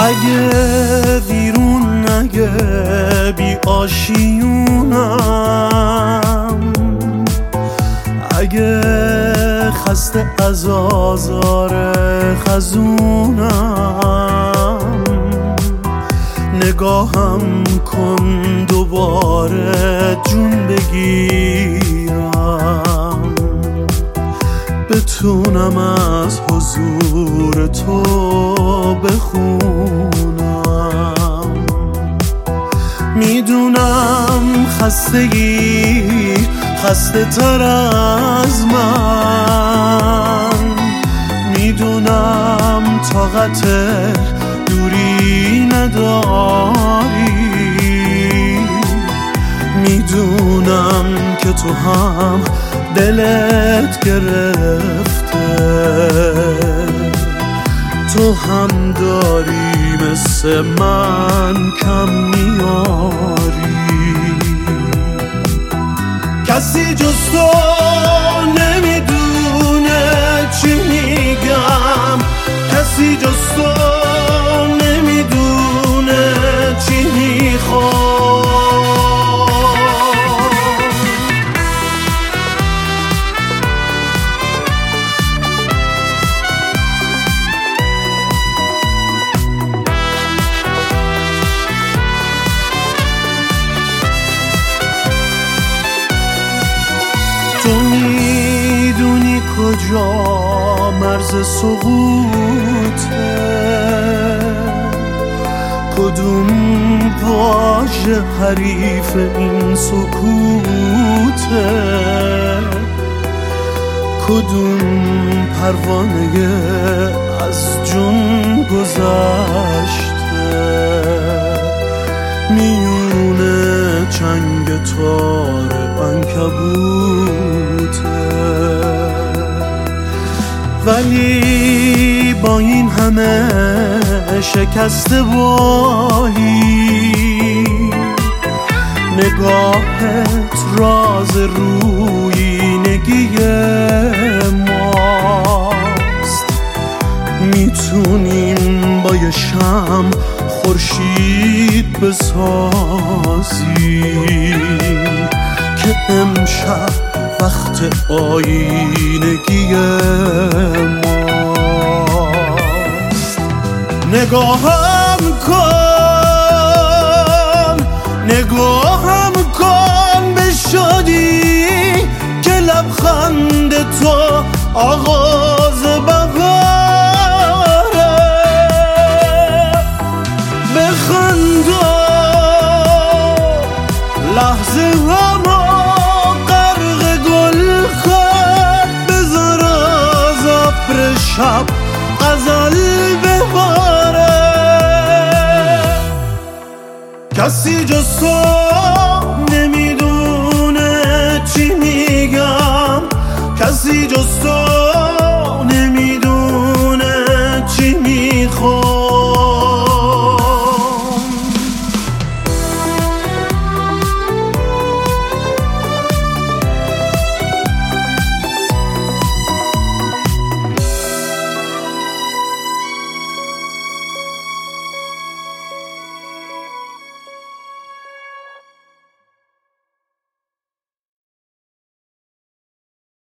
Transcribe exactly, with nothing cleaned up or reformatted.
اگه بیرون نگه بی آشیونم، اگه خسته از آزار خزونم، نگاهم کن دوباره جون بگیرم، بتونم از حضور تو بخونم. میدونم خستگی خسته تر از من، میدونم طاقت دوری نداری، میدونم که تو هم دلت گرفته، تو هم داری مثل من کم میاری. کسی جز تو نمیدونه چی میگم، کسی جز تو نمیدونه چی میخوام. تو میدونی کجا مرز سقوطه، کدوم واژه حریف این سکوته، کدوم پروانه از جون گذشته، میونه چنگ تار عنکبوته. ولی با این همه شکست بالی، نگاهت راز رویینگی ماست. میتونیم با یه شمع خورشید بسازیم که امشب وقت آینگی ماست. نگاهم کن نگاهم کن به شادی که لبخند تو آغاز بهاره. بخندا لحظه همو غرق گل کن، بذار از ابر شب غزل بباره. کسی جز تو نمیدونه چی میگم، کسی جز تو